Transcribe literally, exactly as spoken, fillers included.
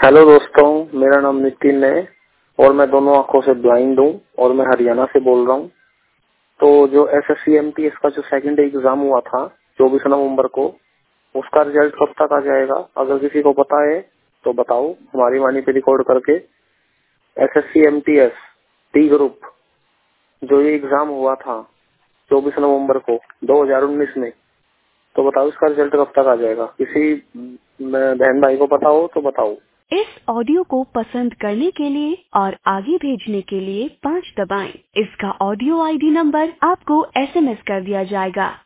Hello दोस्तों, मेरा नाम नितिन है और मैं दोनों आंखों से ब्लाइंड हूँ और मैं हरियाणा से बोल रहा हूँ। तो जो S S C M T S का जो सेकंड एग्जाम हुआ था चौबीस नवंबर को, उसका रिजल्ट कब तक आ जाएगा? अगर किसी को पता है तो बताओ हमारी वाणी पे रिकॉर्ड करके। S S C M T S T group जो ये एग्जाम हुआ था चौबीस नवंबर को दो हजार उन्नीस में, तो बताओ इसका रिजल्ट कब तक आ जाएगा? किसी बहन भाई को पता हो तो बताओ। इस ऑडियो को पसंद करने के लिए और आगे भेजने के लिए पाँच दबाएं। इसका ऑडियो आई डी नंबर आपको एस एम एस कर दिया जाएगा।